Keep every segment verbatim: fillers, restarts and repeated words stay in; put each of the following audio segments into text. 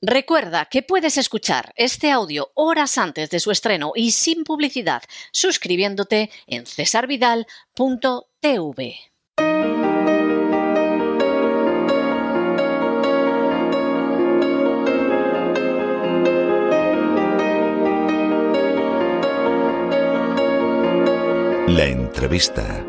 Recuerda que puedes escuchar este audio horas antes de su estreno y sin publicidad suscribiéndote en cesar vidal punto t v. La entrevista.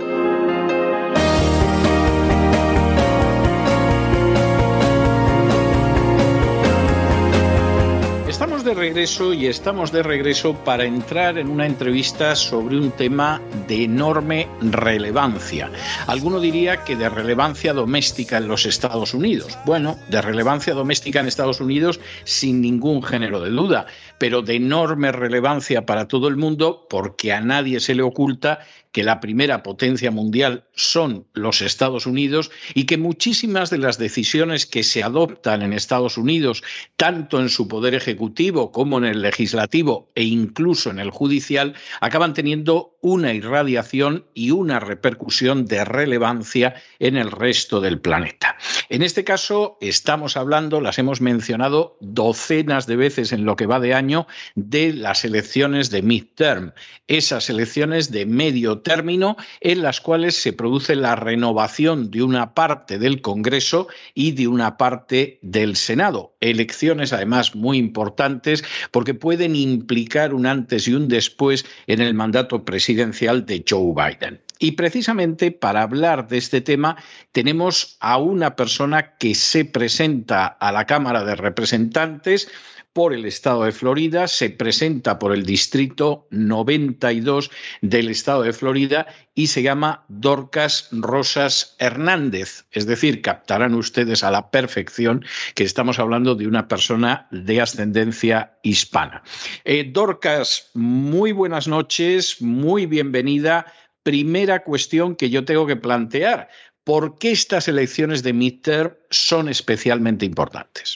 Estamos de regreso y estamos de regreso para entrar en una entrevista sobre un tema de enorme relevancia. Alguno diría que de relevancia doméstica en los Estados Unidos. Bueno, de relevancia doméstica en Estados Unidos sin ningún género de duda, pero de enorme relevancia para todo el mundo porque a nadie se le oculta que la primera potencia mundial son los Estados Unidos y que muchísimas de las decisiones que se adoptan en Estados Unidos, tanto en su poder ejecutivo como en el legislativo e incluso en el judicial, acaban teniendo una irradiación y una repercusión de relevancia en el resto del planeta. En este caso estamos hablando, las hemos mencionado docenas de veces en lo que va de año, de las elecciones de midterm, esas elecciones de medio término en las cuales se produce la renovación de una parte del Congreso y de una parte del Senado. Elecciones además muy importantes porque pueden implicar un antes y un después en el mandato presidencial de Joe Biden. Y precisamente para hablar de este tema tenemos a una persona que se presenta a la Cámara de Representantes por el estado de Florida, se presenta por el distrito noventa y dos del estado de Florida y se llama Dorcas Rosas Hernández. Es decir, captarán ustedes a la perfección que estamos hablando de una persona de ascendencia hispana. Eh, Dorcas, muy buenas noches, muy bienvenida. Primera cuestión que yo tengo que plantear, ¿por qué estas elecciones de midterm son especialmente importantes?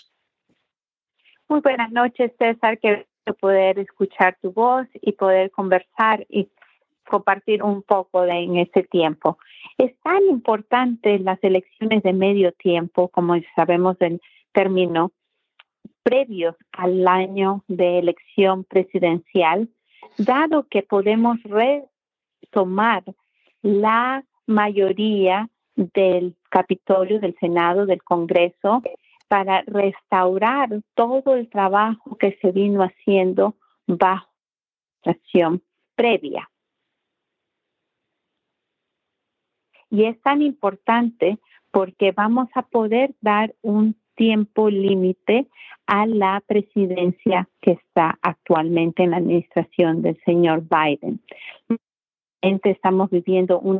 Muy buenas noches, César, que poder escuchar tu voz y poder conversar y compartir un poco de, en este tiempo. Es tan importante las elecciones de medio tiempo, como sabemos del término, previos al año de elección presidencial, dado que podemos retomar la mayoría del Capitolio, del Senado, del Congreso, para restaurar todo el trabajo que se vino haciendo bajo la administración previa. Y es tan importante porque vamos a poder dar un tiempo límite a la presidencia que está actualmente en la administración del señor Biden. Estamos viviendo un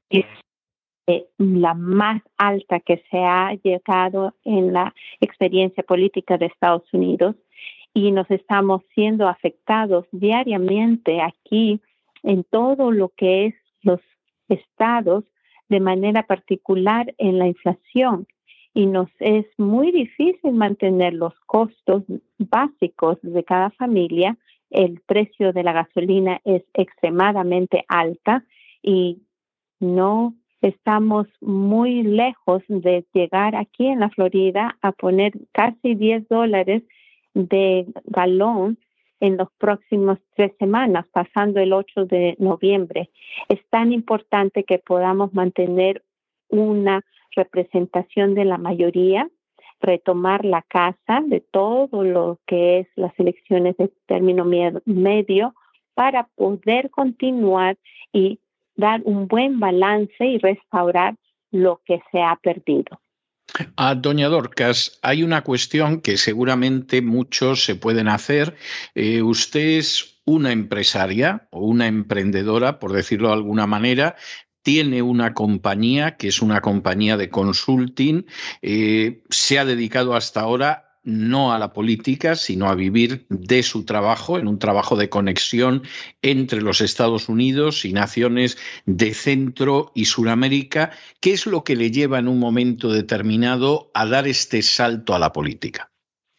Eh, la más alta que se ha llegado en la experiencia política de Estados Unidos y nos estamos siendo afectados diariamente aquí en todo lo que es los estados, de manera particular en la inflación, y nos es muy difícil mantener los costos básicos de cada familia. El precio de la gasolina es extremadamente alta y no estamos muy lejos de llegar aquí en la Florida a poner casi diez dólares de galón en los próximos tres semanas, pasando el ocho de noviembre. Es tan importante que podamos mantener una representación de la mayoría, retomar la casa de todo lo que es las elecciones de término medio para poder continuar y dar un buen balance y restaurar lo que se ha perdido. A doña Dorcas, hay una cuestión que seguramente muchos se pueden hacer. Eh, usted es una empresaria o una emprendedora, por decirlo de alguna manera, tiene una compañía que es una compañía de consulting, eh, se ha dedicado hasta ahora no a la política, sino a vivir de su trabajo, en un trabajo de conexión entre los Estados Unidos y naciones de Centro y Suramérica. ¿Qué es lo que le lleva en un momento determinado a dar este salto a la política?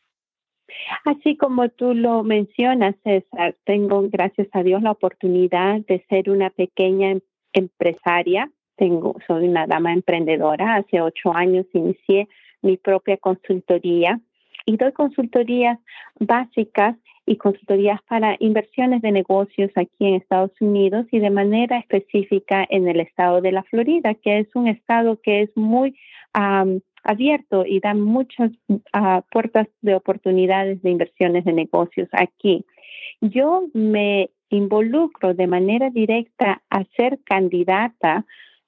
Así como tú lo mencionas, César, tengo, gracias a Dios, la oportunidad de ser una pequeña empresaria. Tengo, soy una dama emprendedora. Hace ocho años inicié mi propia consultoría y doy consultorías básicas y consultorías para inversiones de negocios aquí en Estados Unidos y de manera específica en el estado de la Florida, que es un estado que es muy um, abierto y da muchas uh, puertas de oportunidades de inversiones de negocios aquí. Yo me involucro de manera directa a ser candidata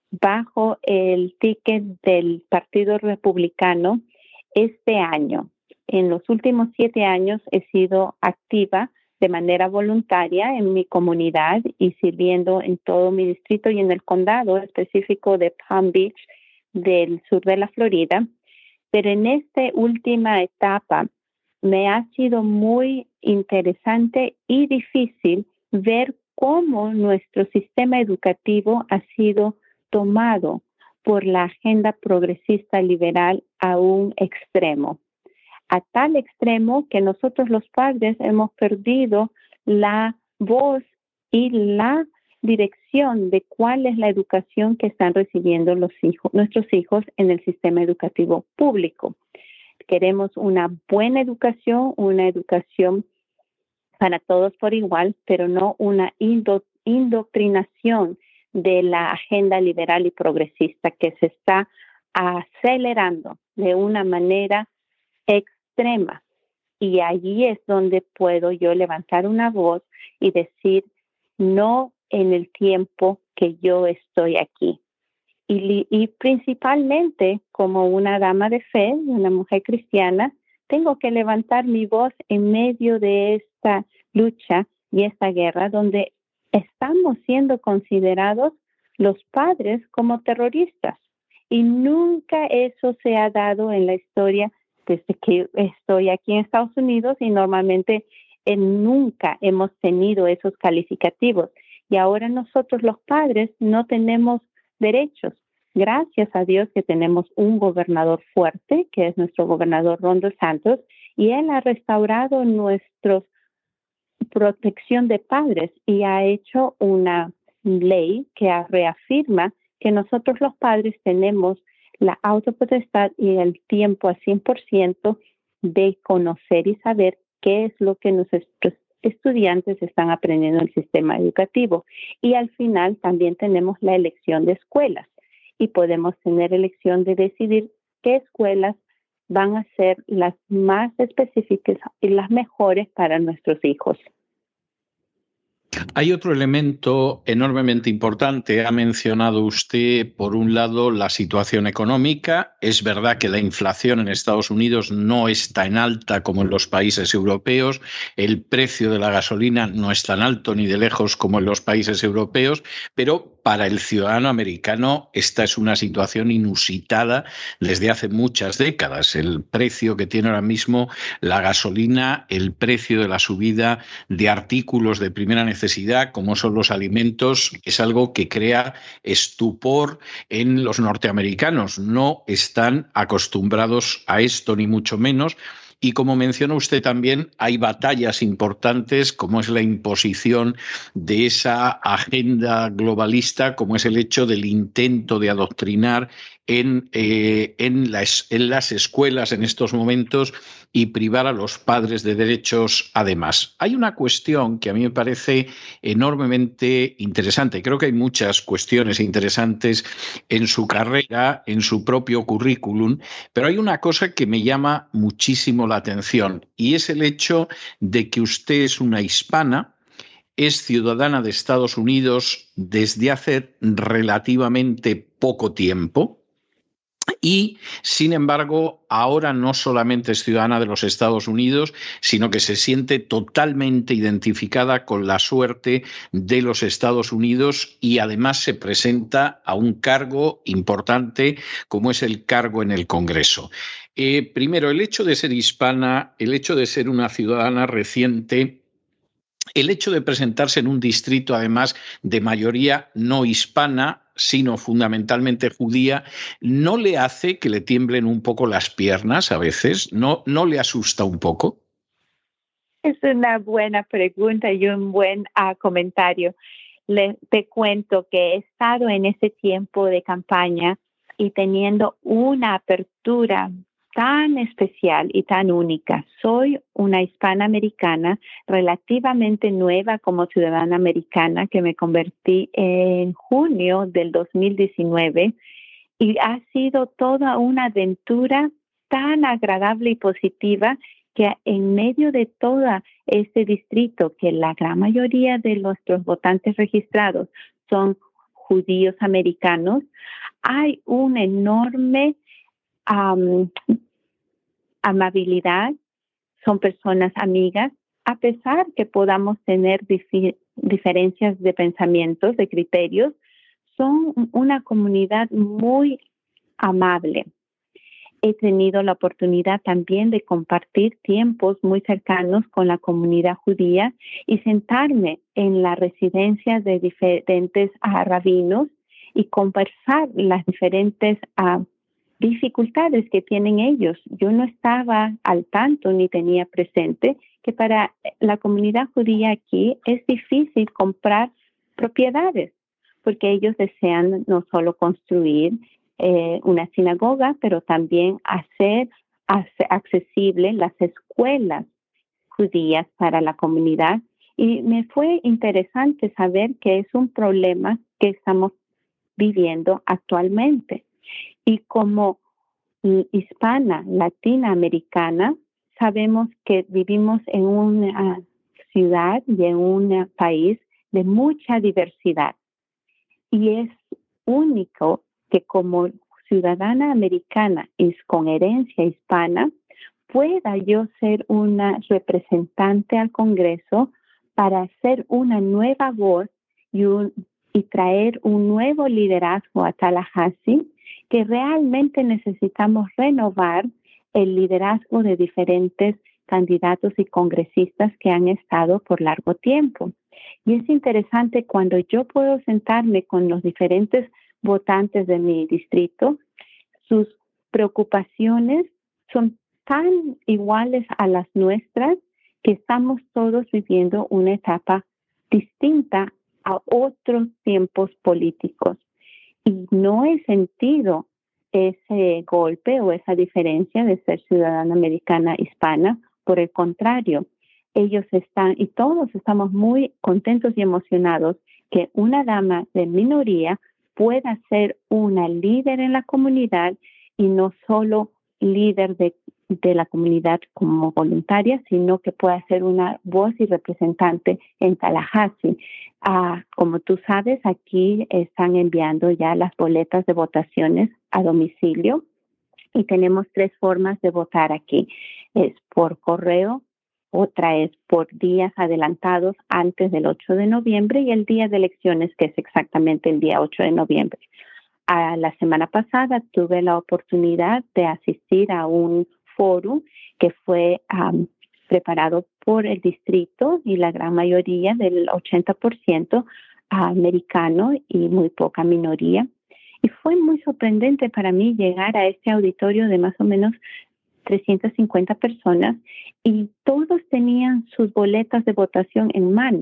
bajo el ticket del Partido Republicano este año. En los últimos siete años he sido activa de manera voluntaria en mi comunidad y sirviendo en todo mi distrito y en el condado específico de Palm Beach del sur de la Florida. Pero en esta última etapa me ha sido muy interesante y difícil ver cómo nuestro sistema educativo ha sido tomado por la agenda progresista liberal a un extremo. A tal extremo que nosotros los padres hemos perdido la voz y la dirección de cuál es la educación que están recibiendo los hijos, nuestros hijos en el sistema educativo público. Queremos una buena educación, una educación para todos por igual, pero no una indo- indoctrinación de la agenda liberal y progresista que se está acelerando de una manera extrema. Y allí es donde puedo yo levantar una voz y decir, no en el tiempo que yo estoy aquí. Y, y principalmente como una dama de fe, una mujer cristiana, tengo que levantar mi voz en medio de esta lucha y esta guerra donde estamos siendo considerados los padres como terroristas. Y nunca eso se ha dado en la historia desde que estoy aquí en Estados Unidos y normalmente eh, nunca hemos tenido esos calificativos. Y ahora nosotros los padres no tenemos derechos. Gracias a Dios que tenemos un gobernador fuerte, que es nuestro gobernador Ron DeSantis, y él ha restaurado nuestra protección de padres y ha hecho una ley que reafirma que nosotros los padres tenemos la autopotestad y el tiempo a cien por ciento de conocer y saber qué es lo que nuestros estudiantes están aprendiendo en el sistema educativo. Y al final también tenemos la elección de escuelas y podemos tener elección de decidir qué escuelas van a ser las más específicas y las mejores para nuestros hijos. Hay otro elemento enormemente importante. Ha mencionado usted, por un lado, la situación económica. Es verdad que la inflación en Estados Unidos no es tan alta como en los países europeos. El precio de la gasolina no es tan alto ni de lejos como en los países europeos, pero para el ciudadano americano esta es una situación inusitada desde hace muchas décadas. El precio que tiene ahora mismo la gasolina, el precio de la subida de artículos de primera necesidad, como son los alimentos, es algo que crea estupor en los norteamericanos. No están acostumbrados a esto, ni mucho menos. Y como mencionó usted también, hay batallas importantes como es la imposición de esa agenda globalista, como es el hecho del intento de adoctrinar en, eh, en, las, en las escuelas en estos momentos y privar a los padres de derechos además. Hay una cuestión que a mí me parece enormemente interesante. Creo que hay muchas cuestiones interesantes en su carrera, en su propio currículum, pero hay una cosa que me llama muchísimo la atención y es el hecho de que usted es una hispana, es ciudadana de Estados Unidos desde hace relativamente poco tiempo. Y, sin embargo, ahora no solamente es ciudadana de los Estados Unidos, sino que se siente totalmente identificada con la suerte de los Estados Unidos y además se presenta a un cargo importante como es el cargo en el Congreso. Eh, primero, el hecho de ser hispana, el hecho de ser una ciudadana reciente, el hecho de presentarse en un distrito, además, de mayoría no hispana, sino fundamentalmente judía, ¿no le hace que le tiemblen un poco las piernas a veces? ¿No, no le asusta un poco? Es una buena pregunta y un buen uh, comentario. Le, te cuento que he estado en ese tiempo de campaña y teniendo una apertura tan especial y tan única. Soy una hispana americana relativamente nueva como ciudadana americana que me convertí en junio del dos mil diecinueve y ha sido toda una aventura tan agradable y positiva que en medio de todo este distrito, que la gran mayoría de nuestros votantes registrados son judíos americanos, hay una enorme um, amabilidad, son personas amigas, a pesar que podamos tener dif- diferencias de pensamientos, de criterios, son una comunidad muy amable. He tenido la oportunidad también de compartir tiempos muy cercanos con la comunidad judía y sentarme en la residencia de diferentes uh, rabinos y conversar las diferentes uh, dificultades que tienen ellos. Yo no estaba al tanto ni tenía presente que para la comunidad judía aquí es difícil comprar propiedades porque ellos desean no solo construir Eh, una sinagoga, pero también hacer, hacer accesible las escuelas judías para la comunidad. Y me fue interesante saber que es un problema que estamos viviendo actualmente. Y como hispana, latina, americana, sabemos que vivimos en una ciudad y en un país de mucha diversidad. Y es único que como ciudadana americana y con herencia hispana, pueda yo ser una representante al Congreso para hacer una nueva voz y, un, y traer un nuevo liderazgo a Tallahassee, que realmente necesitamos renovar el liderazgo de diferentes candidatos y congresistas que han estado por largo tiempo. Y es interesante cuando yo puedo sentarme con los diferentes votantes de mi distrito, sus preocupaciones son tan iguales a las nuestras que estamos todos viviendo una etapa distinta a otros tiempos políticos. Y no he sentido ese golpe o esa diferencia de ser ciudadana americana hispana. Por el contrario, ellos están, y todos estamos muy contentos y emocionados que una dama de minoría pueda ser una líder en la comunidad y no solo líder de, de la comunidad como voluntaria, sino que pueda ser una voz y representante en Tallahassee. Ah, como tú sabes, aquí están enviando ya las boletas de votaciones a domicilio y tenemos tres formas de votar aquí. Es por correo, otra es por días adelantados antes del ocho de noviembre y el día de elecciones, que es exactamente el día ocho de noviembre. A la semana pasada tuve la oportunidad de asistir a un foro que fue um, preparado por el distrito y la gran mayoría del ochenta por ciento americano y muy poca minoría. Y fue muy sorprendente para mí llegar a este auditorio de más o menos trescientas cincuenta personas y todos tenían sus boletas de votación en mano.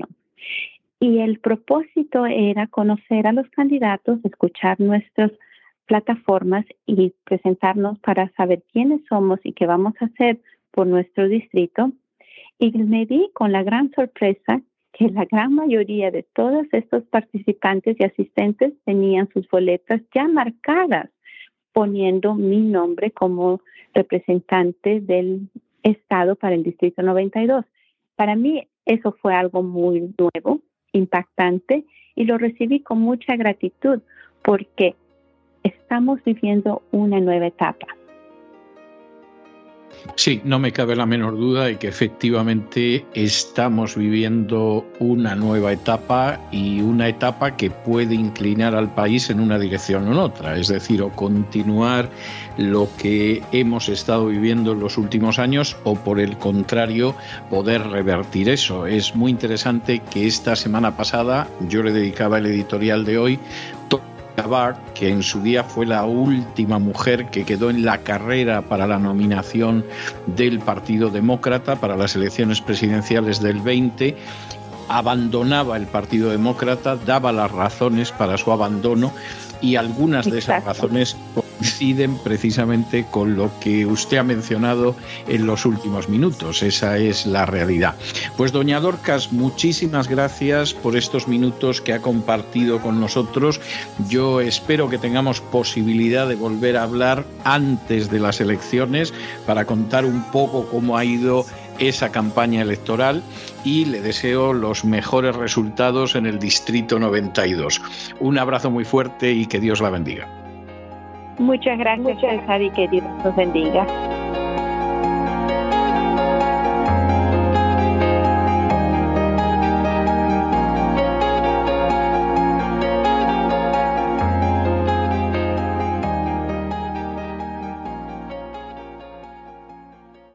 Y el propósito era conocer a los candidatos, escuchar nuestras plataformas y presentarnos para saber quiénes somos y qué vamos a hacer por nuestro distrito. Y me di con la gran sorpresa que la gran mayoría de todos estos participantes y asistentes tenían sus boletas ya marcadas, poniendo mi nombre como representante del estado para el Distrito noventa y dos. Para mí eso fue algo muy nuevo, impactante, y lo recibí con mucha gratitud porque estamos viviendo una nueva etapa. Sí, no me cabe la menor duda de que efectivamente estamos viviendo una nueva etapa y una etapa que puede inclinar al país en una dirección o en otra, es decir, o continuar lo que hemos estado viviendo en los últimos años o por el contrario poder revertir eso. Es muy interesante que esta semana pasada yo le dedicaba el editorial de hoy, Bart, que en su día fue la última mujer que quedó en la carrera para la nominación del Partido Demócrata para las elecciones presidenciales del veinte, abandonaba el Partido Demócrata, daba las razones para su abandono y algunas de esas razones coinciden precisamente con lo que usted ha mencionado en los últimos minutos. Esa es la realidad. Pues doña Dorcas, muchísimas gracias por estos minutos que ha compartido con nosotros. Yo espero que tengamos posibilidad de volver a hablar antes de las elecciones para contar un poco cómo ha ido esa campaña electoral y le deseo los mejores resultados en el Distrito noventa y dos. Un abrazo muy fuerte y que Dios la bendiga. Muchas gracias, César, y que Dios nos bendiga.